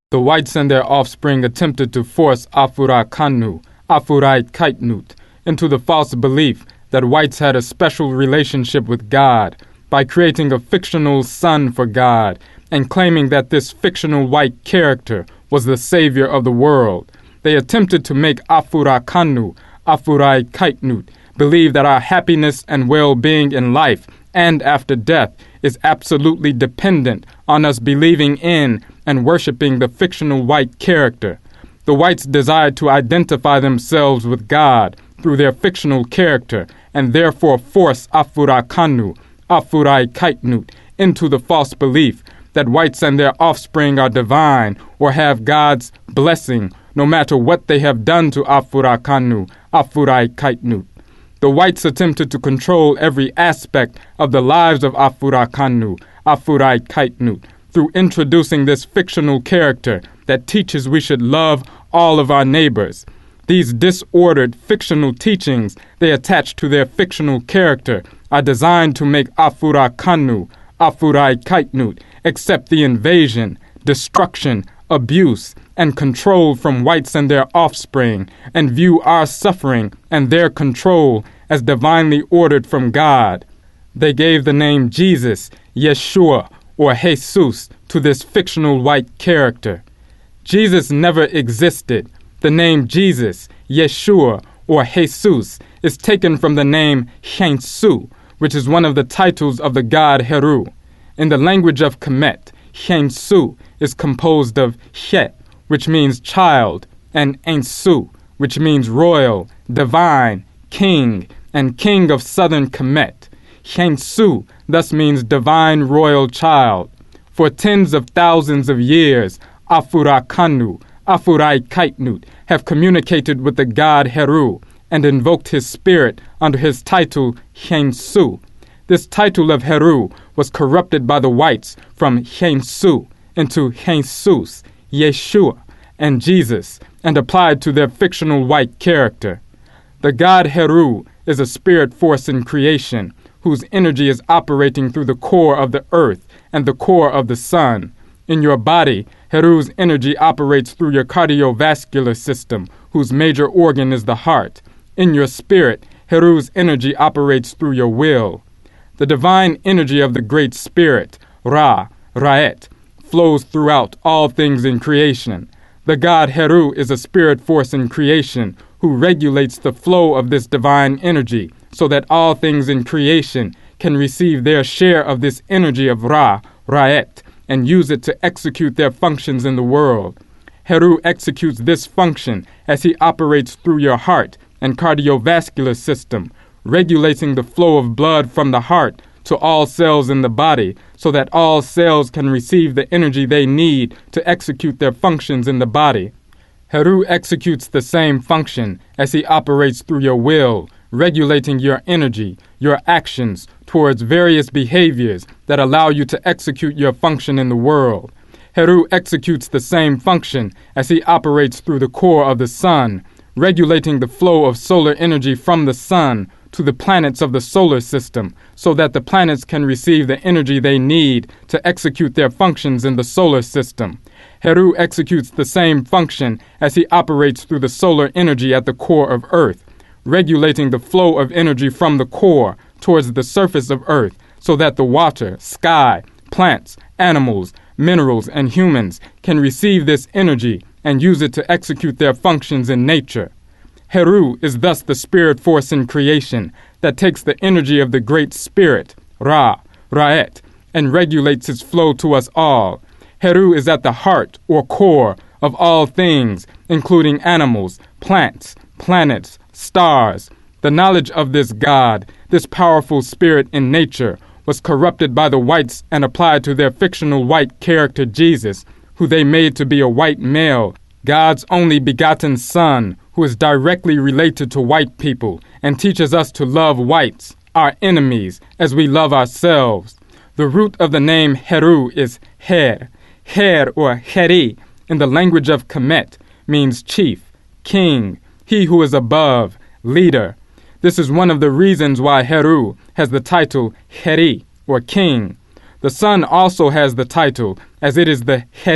The whites and their offspring attempted to force Afura Kannu, Afurai Kaitnut, into the false belief that whites had a special relationship with God by creating a fictional son for God and claiming that this fictional white character was the savior of the world. They attempted to make Afura Kannu, Afurai Kaitnut, believe that our happiness and well-being in life and after death is absolutely dependent on us believing in and worshiping the fictional white character. The whites desired to identify themselves with God through their fictional character and therefore force Afura Kannu, Afurai Kaitnut, into the false belief that whites and their offspring are divine or have God's blessing no matter what they have done to Afura Kannu, Afurai Kaitnut. The whites attempted to control every aspect of the lives of Afura Kannu, Afurai Kaitnut, through introducing this fictional character that teaches we should love all of our neighbors. These disordered fictional teachings they attach to their fictional character are designed to make Afura Kannu, Afurai Kaitnut, accept the invasion, destruction, abuse, and control from whites and their offspring, and view our suffering and their control as divinely ordered from God. They gave the name Jesus, Yeshua, or Jesus, to this fictional white character. Jesus never existed. The name Jesus, Yeshua, or Jesus, is taken from the name Shensu, which is one of the titles of the god Heru. In the language of Kemet, Shensu is composed of She, which means child, and Ensu, which means royal, divine, king, and king of southern Kemet. Shensu thus means divine royal child. For tens of thousands of years, Afura Kannu, Afurai Kaitnut, have communicated with the god Heru and invoked his spirit under his title Shensu. This title of Heru was corrupted by the whites from Shensu into Jesus, Yeshua, and Jesus, and applied to their fictional white character. The god Heru is a spirit force in creation, whose energy is operating through the core of the earth and the core of the sun. In your body, Heru's energy operates through your cardiovascular system, whose major organ is the heart. In your spirit, Heru's energy operates through your will. The divine energy of the Great Spirit, Ra, Ra'et, flows throughout all things in creation. The god Heru is a spirit force in creation who regulates the flow of this divine energy so that all things in creation can receive their share of this energy of Ra, Ra'et, and use it to execute their functions in the world. Heru executes this function as he operates through your heart and cardiovascular system, regulating the flow of blood from the heart to all cells in the body so that all cells can receive the energy they need to execute their functions in the body. Heru executes the same function as he operates through your will, regulating your energy, your actions towards various behaviors that allow you to execute your function in the world. Heru executes the same function as he operates through the core of the sun, regulating the flow of solar energy from the sun to the planets of the solar system so that the planets can receive the energy they need to execute their functions in the solar system. Heru executes the same function as he operates through the solar energy at the core of Earth, regulating the flow of energy from the core towards the surface of Earth so that the water, sky, plants, animals, minerals, and humans can receive this energy and use it to execute their functions in nature. Heru is thus the spirit force in creation that takes the energy of the Great Spirit, Ra, Ra'et, and regulates its flow to us all. Heru is at the heart or core of all things, including animals, plants, planets, stars. The knowledge of this God, this powerful spirit in nature, was corrupted by the whites and applied to their fictional white character Jesus, who they made to be a white male, God's only begotten Son, who is directly related to white people and teaches us to love whites, our enemies, as we love ourselves. The root of the name Heru is Her. Her, or Heri, in the language of Kemet, means chief, king, he who is above, leader. This is one of the reasons why Heru has the title Heri, or king. The sun also has the title, as it is the Heri,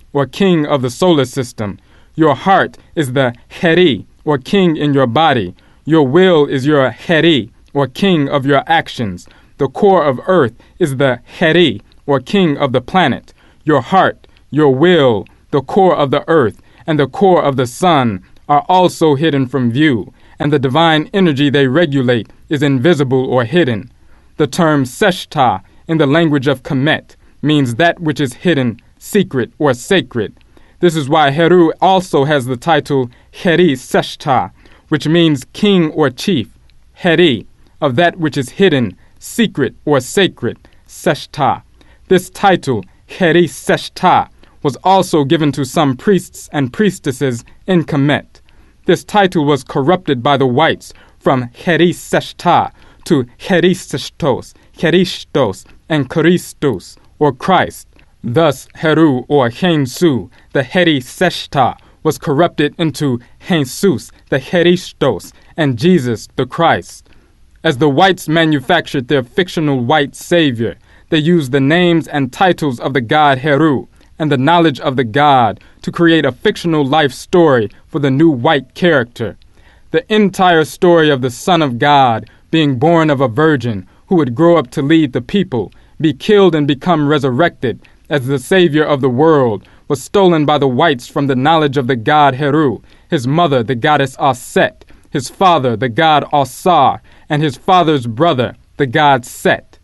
or king of the solar system. Your heart is the Heri, or king in your body. Your will is your Heri, or king of your actions. The core of earth is the Heri, or king of the planet. Your heart, your will, the core of the earth, and the core of the sun are also hidden from view, and the divine energy they regulate is invisible or hidden. The term Seshta in the language of Kemet means that which is hidden, secret, or sacred. This is why Heru also has the title Heri Seshta, which means king or chief, Heri, of that which is hidden, secret, or sacred, Seshta. This title, Heri Seshta, was also given to some priests and priestesses in Kemet. This title was corrupted by the whites from Heri Seshta to Heristos, Heristos, and Christos, or Christ. Thus, Heru, or Hensu, the Heri Seshta, was corrupted into Jesus, the Heristos, and Jesus, the Christ. As the whites manufactured their fictional white savior, they used the names and titles of the god Heru and the knowledge of the god to create a fictional life story for the new white character. The entire story of the Son of God being born of a virgin who would grow up to lead the people, be killed and become resurrected as the Savior of the world, was stolen by the whites from the knowledge of the god Heru, his mother, the goddess Aset, his father, the god Asar, and his father's brother, the god Set.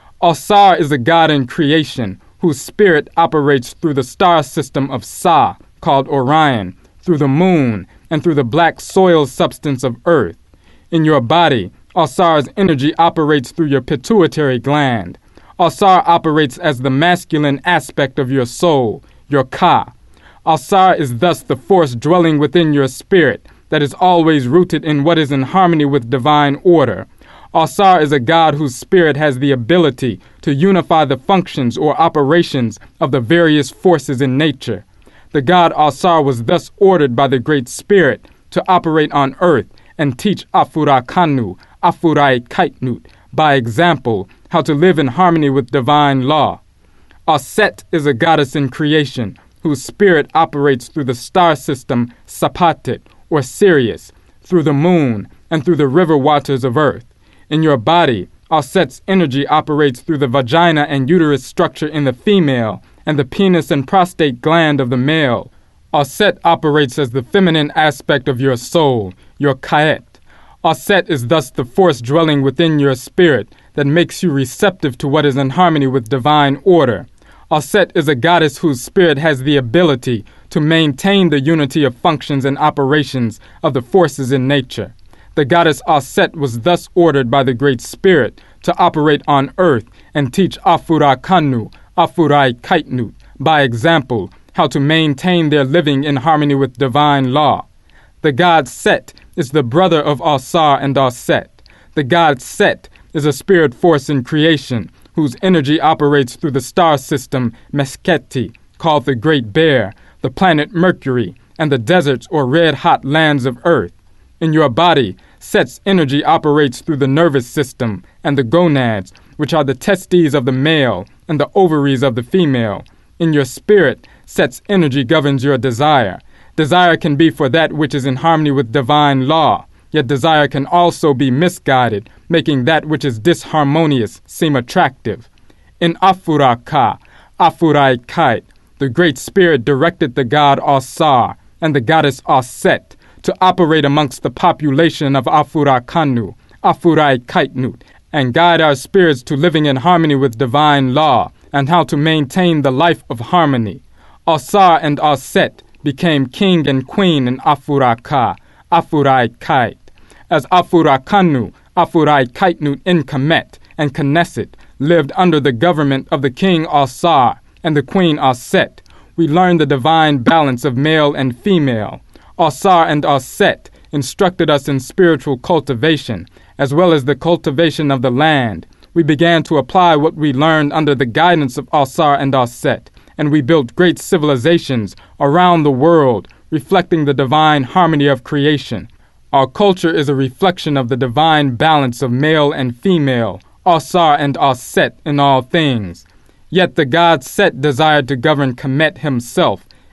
Asar is a god in creation whose spirit operates through the star system of Sa, called Orion, through the moon, and through the black soil substance of earth. In your body, Asar's energy operates through your pituitary gland. Asar operates as the masculine aspect of your soul, your Ka. Asar is thus the force dwelling within your spirit that is always rooted in what is in harmony with divine order. Asar is a god whose spirit has the ability to unify the functions or operations of the various forces in nature. The god Asar was thus ordered by the Great Spirit to operate on earth and teach Afura Kanu, Afurai Kaitnut, by example, how to live in harmony with divine law. Aset is a goddess in creation whose spirit operates through the star system Sapatit, or Sirius, through the moon, and through the river waters of earth. In your body, Aset's energy operates through the vagina and uterus structure in the female and the penis and prostate gland of the male. Aset operates as the feminine aspect of your soul, your Kaet. Aset is thus the force dwelling within your spirit that makes you receptive to what is in harmony with divine order. Aset is a goddess whose spirit has the ability to maintain the unity of functions and operations of the forces in nature. The goddess Aset was thus ordered by the Great Spirit to operate on earth and teach Afura Kanu, Afurai Kaitnut, by example, how to maintain their living in harmony with divine law. The god Set is the brother of Asar and Aset. The god Set is a spirit force in creation whose energy operates through the star system Mesketi, called the Great Bear, the planet Mercury, and the deserts or red-hot lands of Earth. In your body, Set's energy operates through the nervous system and the gonads, which are the testes of the male and the ovaries of the female. In your spirit, Set's energy governs your desire. Desire can be for that which is in harmony with divine law, yet desire can also be misguided, making that which is disharmonious seem attractive. In Afura Ka, Afurai Kait, the Great Spirit directed the god Asar and the goddess Aset to operate amongst the population of Afura Kanu, Afurai Kaitnut, and guide our spirits to living in harmony with divine law and how to maintain the life of harmony. Asar and Aset became king and queen in Afura Ka, Afurai Kait. As Afura Kanu, Afurai Kaitnut in Kemet and Knesset lived under the government of the king Asar and the queen Aset, we learned the divine balance of male and female. Asar and Aset instructed us in spiritual cultivation, as well as the cultivation of the land. We began to apply what we learned under the guidance of Asar and Aset, and we built great civilizations around the world, reflecting the divine harmony of creation. Our culture is a reflection of the divine balance of male and female, Asar and Aset in all things. Yet the god Set desired to govern Kemet himself,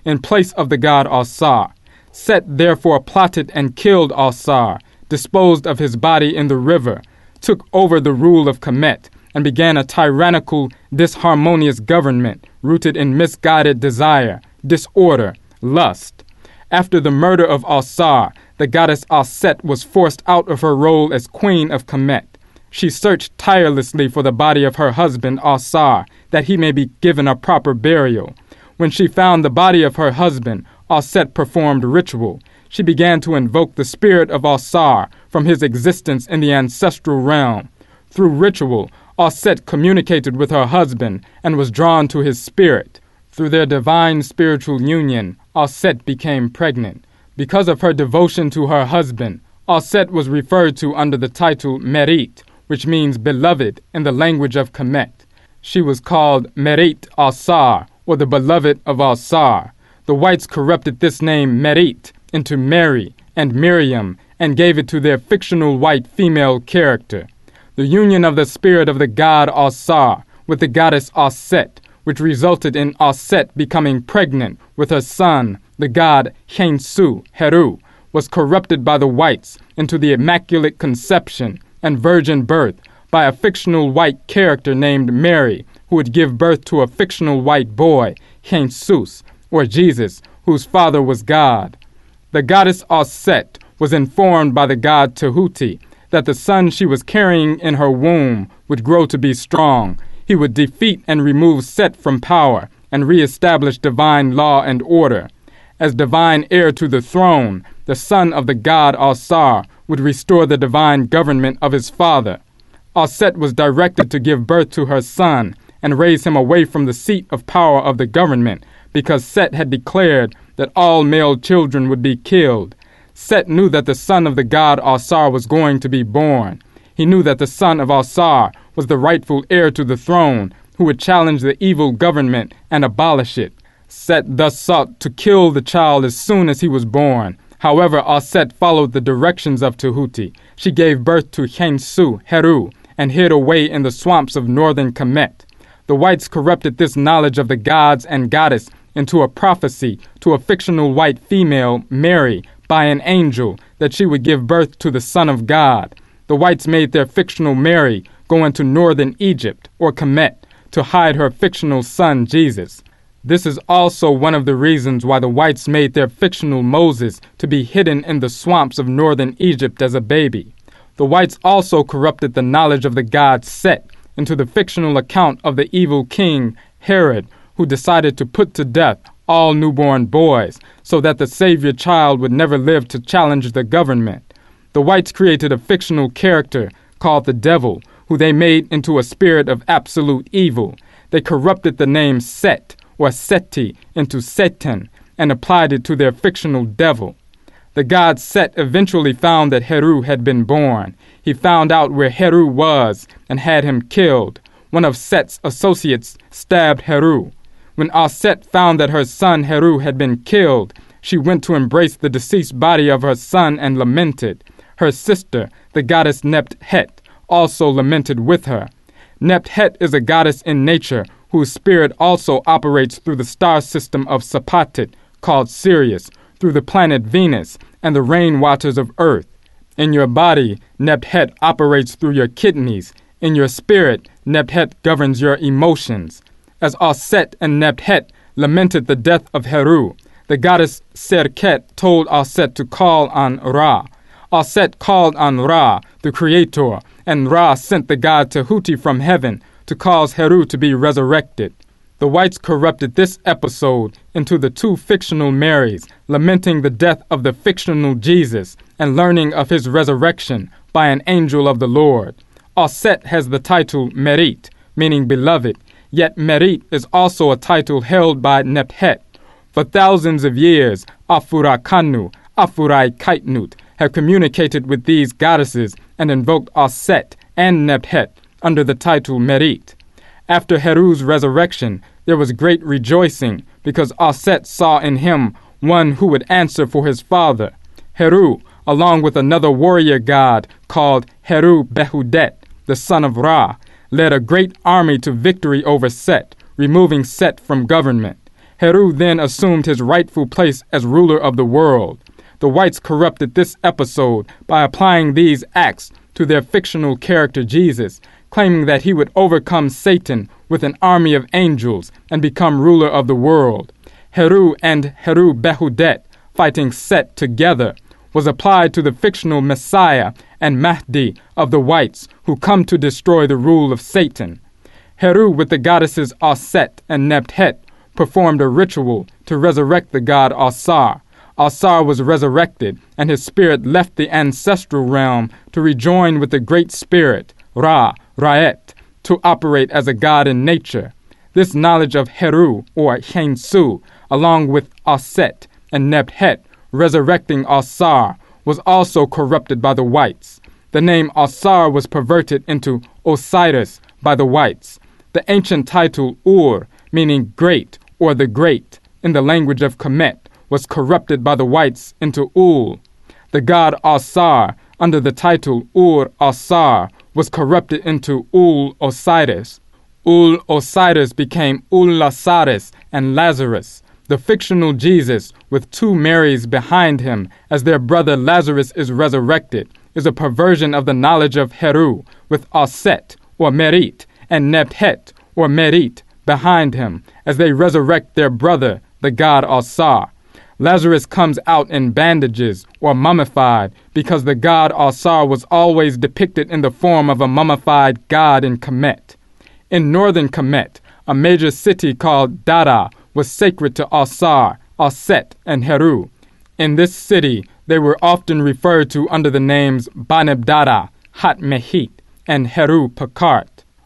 in place of the god Asar. Set therefore plotted and killed Asar, disposed of his body in the river, took over the rule of Kemet, and began a tyrannical, disharmonious government rooted in misguided desire, disorder, lust. After the murder of Asar, the goddess Aset was forced out of her role as queen of Kemet. She searched tirelessly for the body of her husband Asar, that he may be given a proper burial. When she found the body of her husband, Aset performed ritual. She began to invoke the spirit of Asar from his existence in the ancestral realm. Through ritual, Aset communicated with her husband and was drawn to his spirit. Through their divine spiritual union, Aset became pregnant. Because of her devotion to her husband, Aset was referred to under the title Merit, which means beloved in the language of Kemet. She was called Merit Asar, or the beloved of Asar. The whites corrupted this name Merit into Mary and Miriam and gave it to their fictional white female character. The union of the spirit of the god Asar with the goddess Aset, which resulted in Aset becoming pregnant with her son, the god Khensu, Heru, was corrupted by the whites into the immaculate conception and virgin birth by a fictional white character named Mary, who would give birth to a fictional white boy, Khensus, or Jesus, whose father was God. The goddess Aset was informed by the god Tehuti that the son she was carrying in her womb would grow to be strong. He would defeat and remove Set from power and reestablish divine law and order. As divine heir to the throne, the son of the god Asar would restore the divine government of his father. Aset was directed to give birth to her son and raise him away from the seat of power of the government, because Set had declared that all male children would be killed. Set knew that the son of the god Asar was going to be born. He knew that the son of Asar was the rightful heir to the throne, who would challenge the evil government and abolish it. Set thus sought to kill the child as soon as he was born. However, Aset followed the directions of Tehuti. She gave birth to Khensu, Heru, and hid away in the swamps of northern Kemet. The whites corrupted this knowledge of the gods and goddess into a prophecy to a fictional white female, Mary, by an angel, that she would give birth to the Son of God. The whites made their fictional Mary go into northern Egypt, or Kemet, to hide her fictional son, Jesus. This is also one of the reasons why the whites made their fictional Moses to be hidden in the swamps of northern Egypt as a baby. The whites also corrupted the knowledge of the god Set into the fictional account of the evil king, Herod, who decided to put to death all newborn boys so that the savior child would never live to challenge the government. The whites created a fictional character called the devil, who they made into a spirit of absolute evil. They corrupted the name Set, or Seti, into Satan, and applied it to their fictional devil. The god Set eventually found that Heru had been born. He found out where Heru was and had him killed. One of Set's associates stabbed Heru. When Aset found that her son Heru had been killed, she went to embrace the deceased body of her son and lamented. Her sister, the goddess Nebt-Het, also lamented with her. Nebt-Het is a goddess in nature whose spirit also operates through the star system of Sapatit, called Sirius, through the planet Venus, and the rain waters of Earth. In your body, Nebt-Het operates through your kidneys. In your spirit, Nebt-Het governs your emotions. As Aset and Nebt-Het lamented the death of Heru, the goddess Serket told Aset to call on Ra. Aset called on Ra, the creator, and Ra sent the god Tehuti from heaven to cause Heru to be resurrected. The whites corrupted this episode into the two fictional Marys, lamenting the death of the fictional Jesus and learning of his resurrection by an angel of the Lord. Aset has the title Merit, meaning beloved, yet Merit is also a title held by Nebt-Het. For thousands of years, Afura-Kanu, Afurai-Kaitnut have communicated with these goddesses and invoked Aset and Nebt-Het under the title Merit. After Heru's resurrection, there was great rejoicing because Aset saw in him one who would answer for his father. Heru, along with another warrior god called Heru Behudet, the son of Ra, led a great army to victory over Set, removing Set from government. Heru then assumed his rightful place as ruler of the world. The whites corrupted this episode by applying these acts to their fictional character Jesus, claiming that he would overcome Satan with an army of angels and become ruler of the world. Heru and Heru Behudet, fighting Set together, was applied to the fictional Messiah and Mahdi of the whites who come to destroy the rule of Satan. Heru with the goddesses Aset and Nebthet performed a ritual to resurrect the god Asar. Asar was resurrected, and his spirit left the ancestral realm to rejoin with the great spirit, Ra'et, to operate as a god in nature. This knowledge of Heru, or Hensu, along with Aset and Nebthet, resurrecting Asar, was also corrupted by the whites. The name Asar was perverted into Osiris by the whites. The ancient title Ur, meaning great or the great, in the language of Kemet, was corrupted by the whites into Ul. The god Asar, under the title Ur-Asar, was corrupted into Ul-Osiris. Ul-Osiris became Ul-Lasaris and Lazarus. The fictional Jesus, with two Marys behind him as their brother Lazarus is resurrected, is a perversion of the knowledge of Heru, with Aset, or Merit, and Nebthet, or Merit, behind him as they resurrect their brother, the god Asar. Lazarus comes out in bandages or mummified because the god Asar was always depicted in the form of a mummified god in Kemet. In northern Kemet, a major city called Dada was sacred to Asar, Aset, and Heru. In this city, they were often referred to under the names Banebdada, Hatmehit, and Heru Pakart.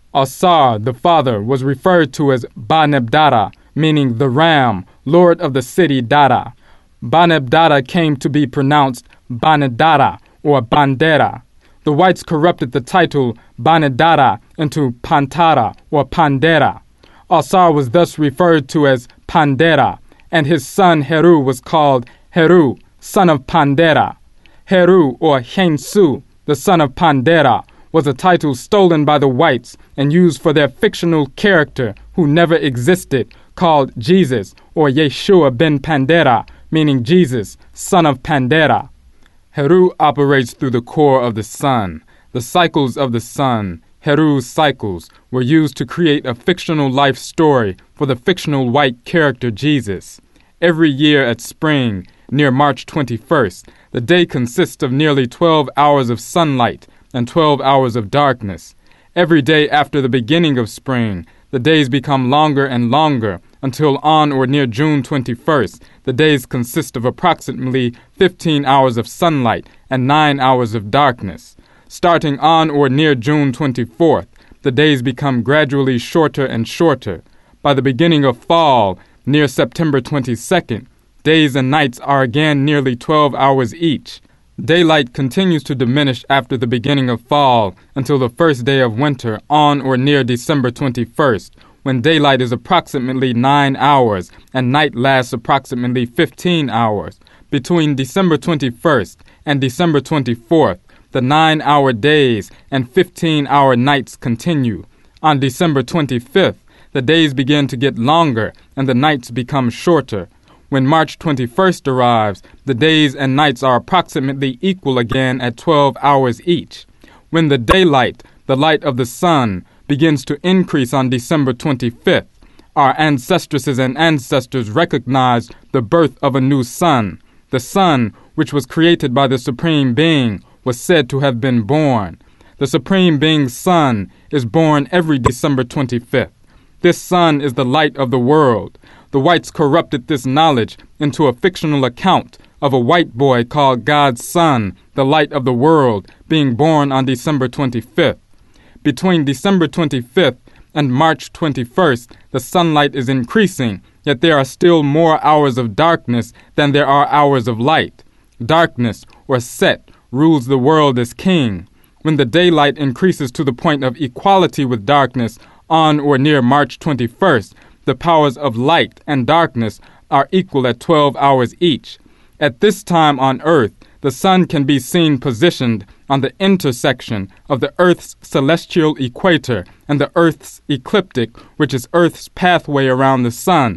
Asar, the father, was referred to as Banebdada, meaning the ram, lord of the city Dada. Banebdada came to be pronounced Banedara or Bandera. The whites corrupted the title Banedara into Pantara or Pandera. Asar was thus referred to as Pandera, and his son Heru was called Heru, son of Pandera. Heru, or Hensu, the son of Pandera, was a title stolen by the whites and used for their fictional character who never existed, called Jesus, or Yeshua ben Pandera, meaning Jesus, son of Pandera. Heru operates through the core of the sun. The cycles of the sun, Heru's cycles, were used to create a fictional life story for the fictional white character Jesus. Every year at spring, near March 21st, the day consists of nearly 12 hours of sunlight and 12 hours of darkness. Every day after the beginning of spring, the days become longer and longer until on or near June 21st, the days consist of approximately 15 hours of sunlight and 9 hours of darkness. Starting on or near June 24th, the days become gradually shorter and shorter. By the beginning of fall, near September 22nd, days and nights are again nearly 12 hours each. Daylight continues to diminish after the beginning of fall until the first day of winter on or near December 21st, when daylight is approximately 9 hours and night lasts approximately 15 hours. Between December 21st and December 24th, the 9-hour days and 15-hour nights continue. On December 25th, the days begin to get longer and the nights become shorter. When March 21st arrives, the days and nights are approximately equal again at 12 hours each. When the daylight, the light of the sun, begins to increase on December 25th, our ancestresses and ancestors recognized the birth of a new sun. The sun, which was created by the Supreme Being, was said to have been born. The Supreme Being's sun is born every December 25th. This sun is the light of the world. The whites corrupted this knowledge into a fictional account of a white boy called God's son, the light of the world, being born on December 25th. Between December 25th and March 21st, the sunlight is increasing, yet there are still more hours of darkness than there are hours of light. Darkness, or Set, rules the world as king. When the daylight increases to the point of equality with darkness on or near March 21st, the powers of light and darkness are equal at 12 hours each. At this time on Earth, the sun can be seen positioned on the intersection of the Earth's celestial equator and the Earth's ecliptic, which is Earth's pathway around the sun.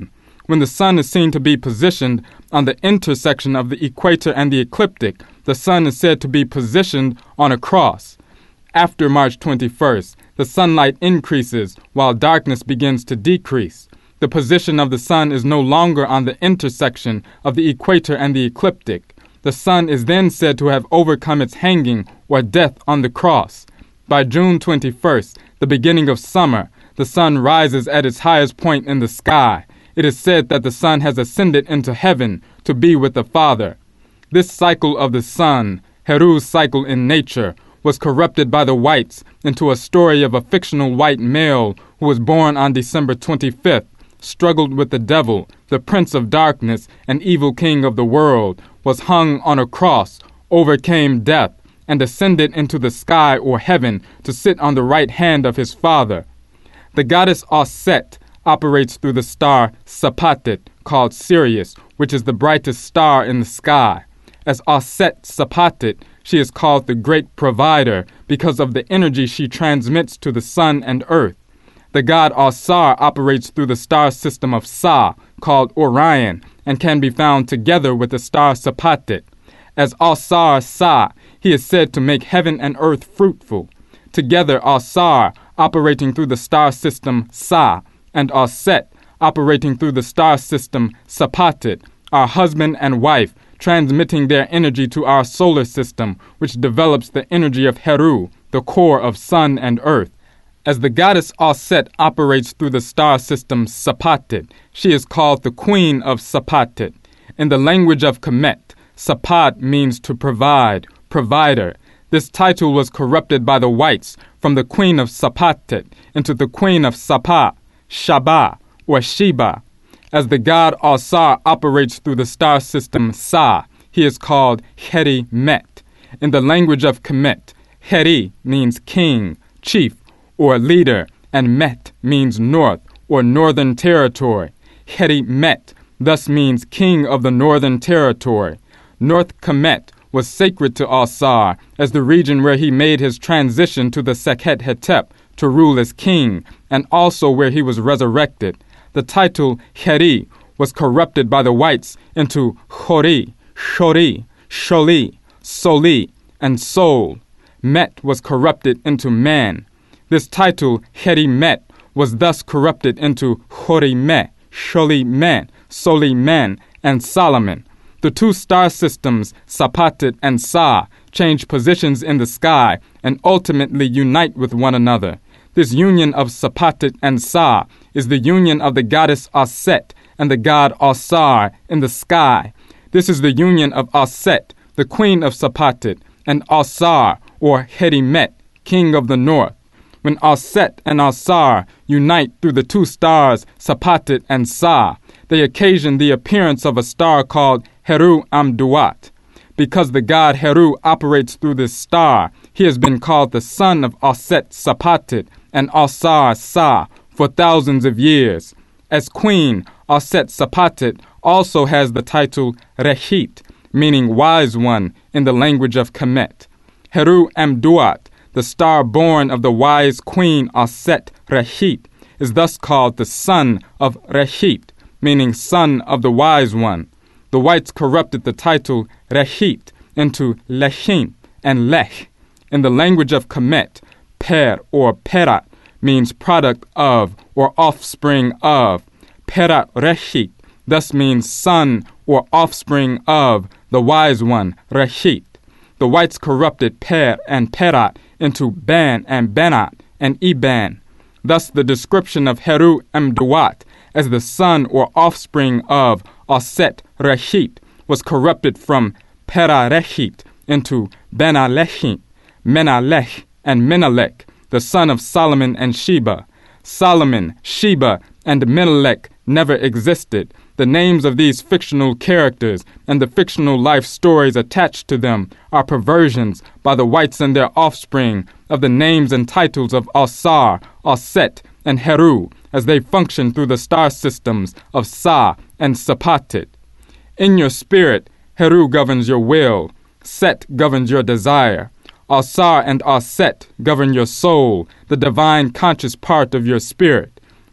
When the sun is seen to be positioned on the intersection of the equator and the ecliptic, the sun is said to be positioned on a cross. After March 21st, the sunlight increases while darkness begins to decrease. The position of the sun is no longer on the intersection of the equator and the ecliptic. The sun is then said to have overcome its hanging or death on the cross. By June 21st, the beginning of summer, the sun rises at its highest point in the sky. It is said that the sun has ascended into heaven to be with the Father. This cycle of the sun, Heru's cycle in nature, was corrupted by the whites into a story of a fictional white male who was born on December 25th, struggled with the devil, the prince of darkness and evil king of the world, was hung on a cross, overcame death, and ascended into the sky or heaven to sit on the right hand of his Father. The goddess Aset operates through the star Sapatit, called Sirius, which is the brightest star in the sky. As Aset Sapatit, she is called the Great Provider because of the energy she transmits to the sun and earth. The god Asar operates through the star system of Sa, called Orion, and can be found together with the star Sapatit. As Asar Sa, he is said to make heaven and earth fruitful. Together, Asar, operating through the star system Sa, and Aset, operating through the star system Sapatit, are husband and wife, transmitting their energy to our solar system, which develops the energy of Heru, the core of sun and earth. As the goddess Aset operates through the star system Sapatit, she is called the Queen of Sapatit. In the language of Kemet, Sapat means to provide, provider. This title was corrupted by the whites from the Queen of Sapatit into the Queen of Sapa, Shaba, or Sheba. As the god Asar operates through the star system Sa, he is called Heri Met. In the language of Kemet, Heri means king, chief, or leader, and Met means north, or northern territory. Heri Met thus means king of the northern territory. North Kemet was sacred to Asar as the region where he made his transition to the Sekhet Hetep to rule as king, and also where he was resurrected. The title Heri was corrupted by the whites into Chori, Shori, Sholi, Soli, and Sol. Met was corrupted into man. This title, Heri Met, was thus corrupted into Chori Me, Sholi Men, Soli Men, and Solomon. The two star systems, Sapatit and Sa, change positions in the sky and ultimately unite with one another. This union of Sapatit and Sa is the union of the goddess Aset and the god Asar in the sky. This is the union of Aset, the queen of Sapatit, and Asar, or Heri Met, king of the north. When Aset and Asar unite through the two stars, Sapatit and Sa, they occasion the appearance of a star called Heru Amduat. Because the god Heru operates through this star, he has been called the son of Aset Sapatit and Asar Sa for thousands of years. As queen, Aset Sapatit also has the title Rehit, meaning wise one in the language of Kemet. Heru Amduat, the star born of the wise queen Aset Rehit, is thus called the son of Rehit, meaning son of the wise one. The whites corrupted the title Rehit into Lechim and Lech. In the language of Kemet, Per or Perat means product of or offspring of. Perat Rehit thus means son or offspring of the wise one, Rehit. The whites corrupted Per and Perat into Ban and Benat and Iban. Thus the description of Heru Amduat as the son or offspring of Aset Rehit was corrupted from Perarehit into Benalechit, Menalech, and Menelech, the son of Solomon and Sheba. Solomon, Sheba, and Menelech never existed. The names of these fictional characters and the fictional life stories attached to them are perversions by the whites and their offspring of the names and titles of Asar, Aset, and Heru as they function through the star systems of Sa and Sapatit. In your spirit, Heru governs your will, Set governs your desire. Asar and Aset govern your soul, the divine conscious part of your spirit.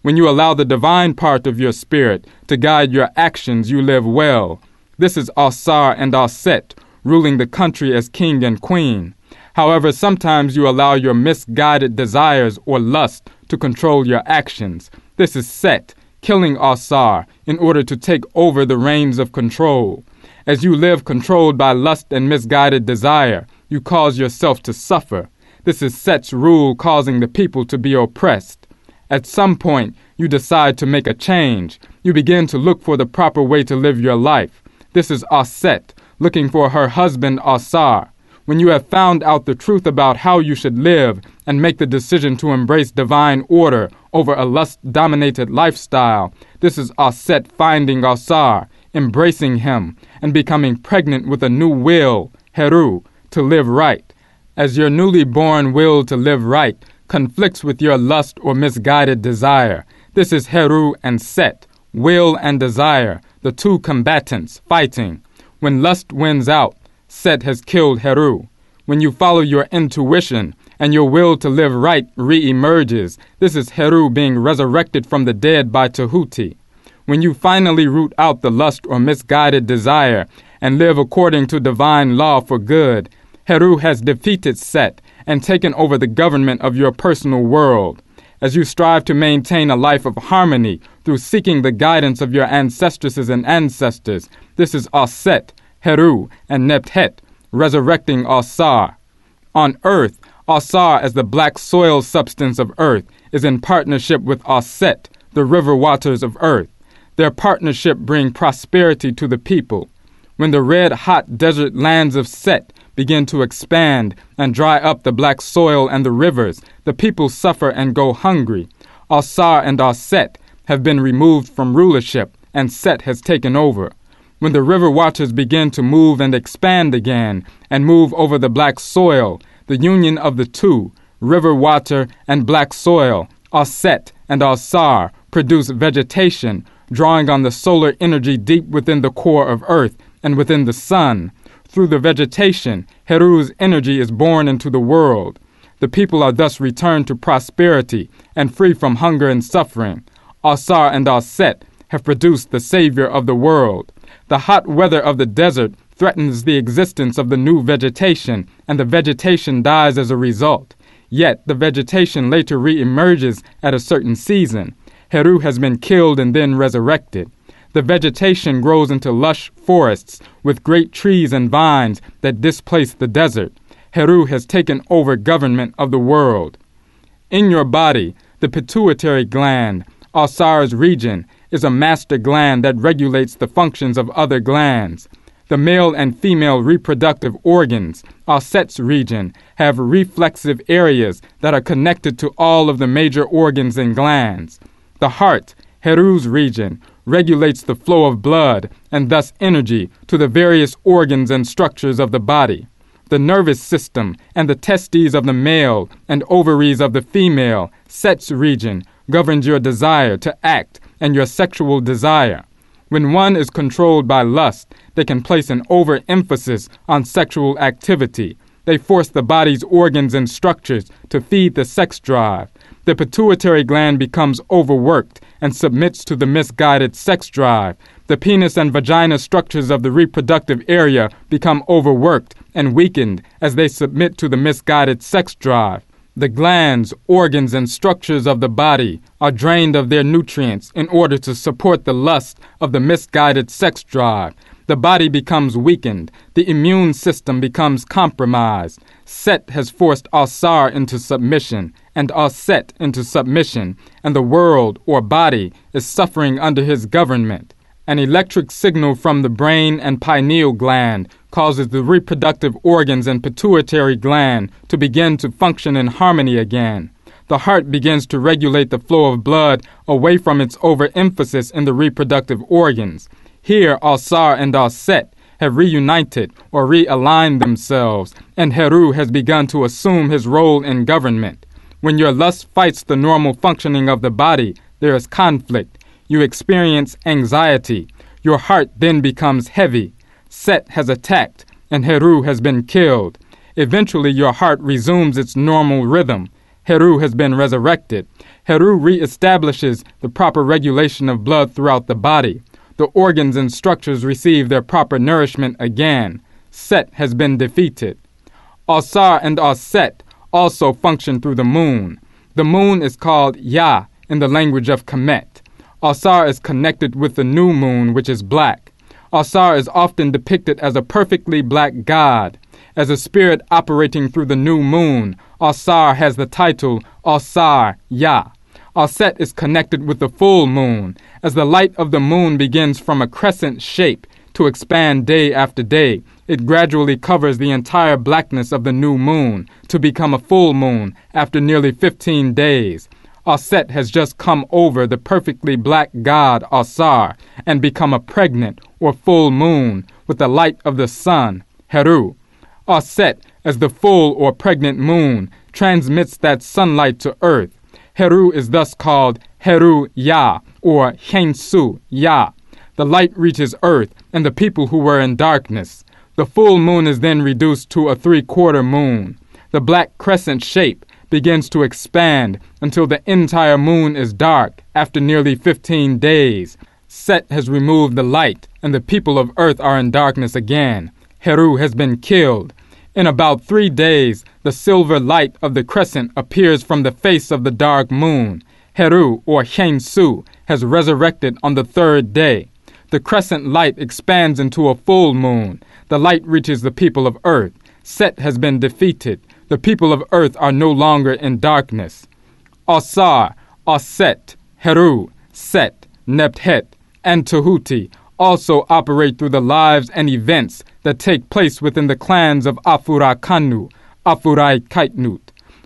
When you allow the divine part of your spirit to guide your actions, you live well. This is Asar and Aset, ruling the country as king and queen. However, sometimes you allow your misguided desires or lust to control your actions. This is Set, killing Asar in order to take over the reins of control. As you live controlled by lust and misguided desire, you cause yourself to suffer. This is Set's rule, causing the people to be oppressed. At some point, you decide to make a change. You begin to look for the proper way to live your life. This is Aset, looking for her husband Asar. When you have found out the truth about how you should live and make the decision to embrace divine order over a lust-dominated lifestyle, this is Aset finding Asar, embracing him, and becoming pregnant with a new will, Heru, to live right. As your newly born will to live right conflicts with your lust or misguided desire, this is Heru and Set, will and desire, the two combatants fighting. When lust wins out, Set has killed Heru. When you follow your intuition and your will to live right re-emerges, this is Heru being resurrected from the dead by Tahuti. When you finally root out the lust or misguided desire and live according to divine law for good, Heru has defeated Set and taken over the government of your personal world. As you strive to maintain a life of harmony through seeking the guidance of your ancestresses and ancestors, this is Aset, Heru, and Nephet, resurrecting Asar. On earth, Asar, as the black soil substance of earth, is in partnership with Aset, the river waters of earth. Their partnership brings prosperity to the people. When the red-hot desert lands of Set begin to expand and dry up the black soil and the rivers, the people suffer and go hungry. Asar and Aset have been removed from rulership, and Set has taken over. When the river waters begin to move and expand again and move over the black soil, the union of the two, river water and black soil, Aset and Asar, produce vegetation, drawing on the solar energy deep within the core of earth and within the sun. Through the vegetation, Heru's energy is born into the world. The people are thus returned to prosperity and free from hunger and suffering. Asar and Aset have produced the savior of the world. The hot weather of the desert threatens the existence of the new vegetation, and the vegetation dies as a result. Yet the vegetation later re-emerges at a certain season. Heru has been killed and then resurrected. The vegetation grows into lush forests with great trees and vines that displace the desert. Heru has taken over government of the world. In your body, the pituitary gland, Asar's region, is a master gland that regulates the functions of other glands. The male and female reproductive organs, Aset's region, have reflexive areas that are connected to all of the major organs and glands. The heart, Heru's region, regulates the flow of blood and thus energy to the various organs and structures of the body. The nervous system and the testes of the male and ovaries of the female, Set's region, governs your desire to act and your sexual desire. When one is controlled by lust, they can place an overemphasis on sexual activity. They force the body's organs and structures to feed the sex drive. The pituitary gland becomes overworked and submits to the misguided sex drive. The penis and vagina structures of the reproductive area become overworked and weakened as they submit to the misguided sex drive. The glands, organs, and structures of the body are drained of their nutrients in order to support the lust of the misguided sex drive. The body becomes weakened. The immune system becomes compromised. Set has forced Asar into submission, and Aset into submission, and the world, or body, is suffering under his government. An electric signal from the brain and pineal gland causes the reproductive organs and pituitary gland to begin to function in harmony again. The heart begins to regulate the flow of blood away from its overemphasis in the reproductive organs. Here, Asar and Aset have reunited or realigned themselves, and Heru has begun to assume his role in government. When your lust fights the normal functioning of the body, there is conflict. You experience anxiety. Your heart then becomes heavy. Set has attacked, and Heru has been killed. Eventually, your heart resumes its normal rhythm. Heru has been resurrected. Heru reestablishes the proper regulation of blood throughout the body. The organs and structures receive their proper nourishment again. Set has been defeated. Asar and Aset also function through the moon. The moon is called Ya in the language of Kemet. Asar is connected with the new moon, which is black. Asar is often depicted as a perfectly black god. As a spirit operating through the new moon, Asar has the title Asar Ya. Aset is connected with the full moon. As the light of the moon begins from a crescent shape to expand day after day, it gradually covers the entire blackness of the new moon to become a full moon after nearly 15 days. Aset has just come over the perfectly black god Asar and become a pregnant or full moon with the light of the sun, Heru. Aset, as the full or pregnant moon, transmits that sunlight to earth. Heru is thus called Heru Ya or Hensu Ya. The light reaches earth and the people who were in darkness. The full moon is then reduced to a 3/4 moon. The black crescent shape begins to expand until the entire moon is dark after nearly 15 days. Set has removed the light and the people of earth are in darkness again. Heru has been killed. In about 3 days, the silver light of the crescent appears from the face of the dark moon. Heru, or Hensu, has resurrected on the 3rd day. The crescent light expands into a full moon. The light reaches the people of earth. Set has been defeated. The people of earth are no longer in darkness. Asar, Aset, Heru, Set, Nebthet, and Tahuti also operate through the lives and events that take place within the clans of Afura Kanu, Afurai Kaitnut.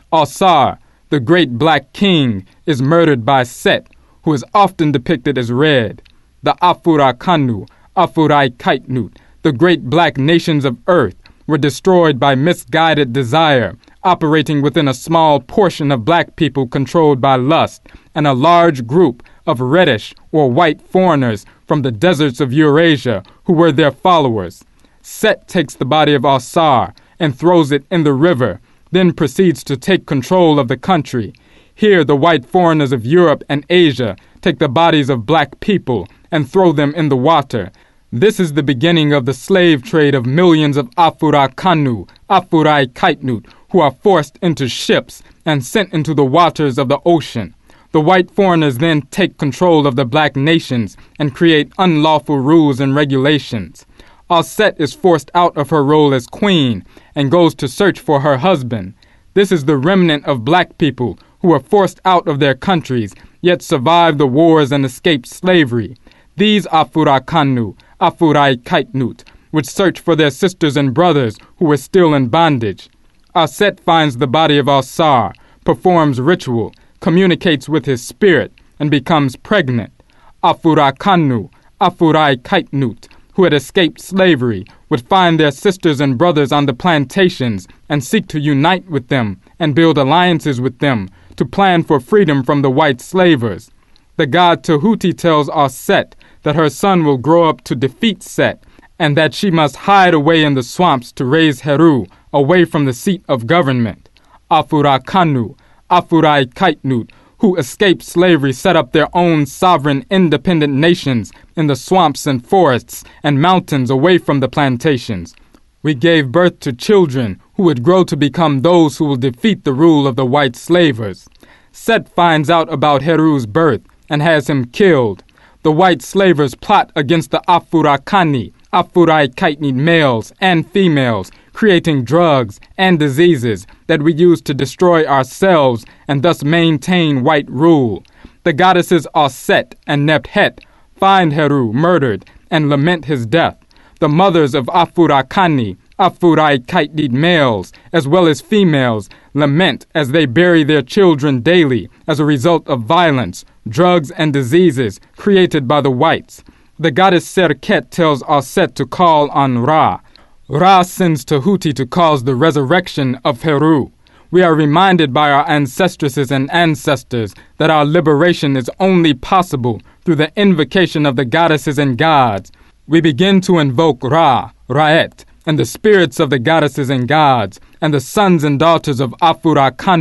Asar, the great black king, is murdered by Set, who is often depicted as red. The Afura Kanu, Afurai Kaitnut, the great black nations of earth, were destroyed by misguided desire, operating within a small portion of black people controlled by lust, and a large group of reddish or white foreigners from the deserts of Eurasia who were their followers. Set takes the body of Asar and throws it in the river, then proceeds to take control of the country. Here the white foreigners of Europe and Asia take the bodies of black people and throw them in the water. This is the beginning of the slave trade of millions of Afura Kanu, Afurai Kaitnut, who are forced into ships and sent into the waters of the ocean. The white foreigners then take control of the black nations and create unlawful rules and regulations. Aset is forced out of her role as queen and goes to search for her husband. This is the remnant of black people who were forced out of their countries, yet survived the wars and escaped slavery. These Afura Kanu, Afurai Kaitnut, would search for their sisters and brothers who were still in bondage. Aset finds the body of Asar, performs ritual, communicates with his spirit, and becomes pregnant. Afura Kanu, Afurai Kaitnut, who had escaped slavery, would find their sisters and brothers on the plantations and seek to unite with them and build alliances with them to plan for freedom from the white slavers. The god Tahuti tells Aset that her son will grow up to defeat Set and that she must hide away in the swamps to raise Heru away from the seat of government. Afura Kanu, Afurai Kaitnut, who escaped slavery, set up their own sovereign independent nations in the swamps and forests and mountains away from the plantations. We gave birth to children who would grow to become those who will defeat the rule of the white slavers. Set finds out about Heru's birth and has him killed. The white slavers plot against the Afura Kani, Afurai Kaitnit males and females, creating drugs and diseases that we use to destroy ourselves and thus maintain white rule. The goddesses Aset and Nebthet find Heru murdered and lament his death. The mothers of Afura Kani, Afurai Kaitnit males, as well as females, lament as they bury their children daily as a result of violence, drugs, and diseases created by the whites. The goddess Serket tells Aset to call on Ra. Ra sends Tahuti to cause the resurrection of Heru. We are reminded by our ancestresses and ancestors that our liberation is only possible through the invocation of the goddesses and gods. We begin to invoke Ra, Ra'et, and the spirits of the goddesses and gods, and the sons and daughters of Afura Kanu,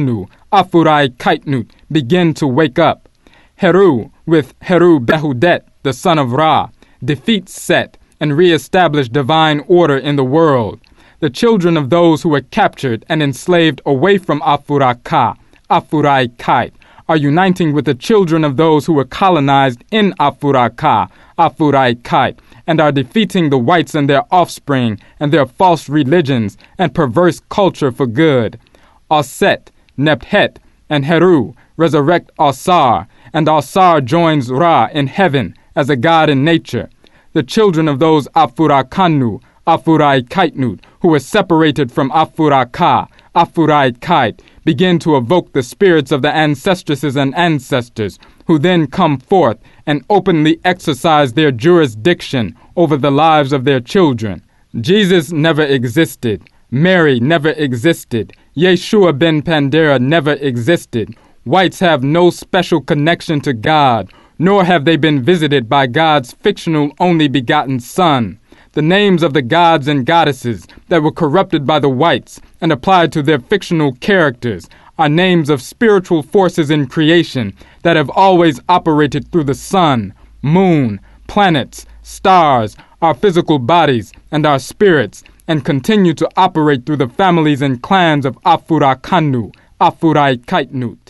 Afurai Kaitnut, begin to wake up. Heru, with Heru Behudet, the son of Ra, defeats Set and re-establish divine order in the world. The children of those who were captured and enslaved away from Afura-Ka, Afurai Kait, are uniting with the children of those who were colonized in Afura-Ka, Afurai Kait, and are defeating the whites and their offspring and their false religions and perverse culture for good. Aset, Nephet, and Heru resurrect Asar, and Asar joins Ra in heaven as a god in nature. The children of those Afura-Kanu, Afurai Kaitnut, who were separated from Afura-Ka, Afurai Kait, begin to evoke the spirits of the ancestresses and ancestors, who then come forth and openly exercise their jurisdiction over the lives of their children. Jesus never existed. Mary never existed. Yeshua ben Pandera never existed. Whites have no special connection to God, nor have they been visited by God's fictional only begotten Son. The names of the gods and goddesses that were corrupted by the whites and applied to their fictional characters are names of spiritual forces in creation that have always operated through the sun, moon, planets, stars, our physical bodies, and our spirits, and continue to operate through the families and clans of Afura-Kanu, Afurai Kaitnut.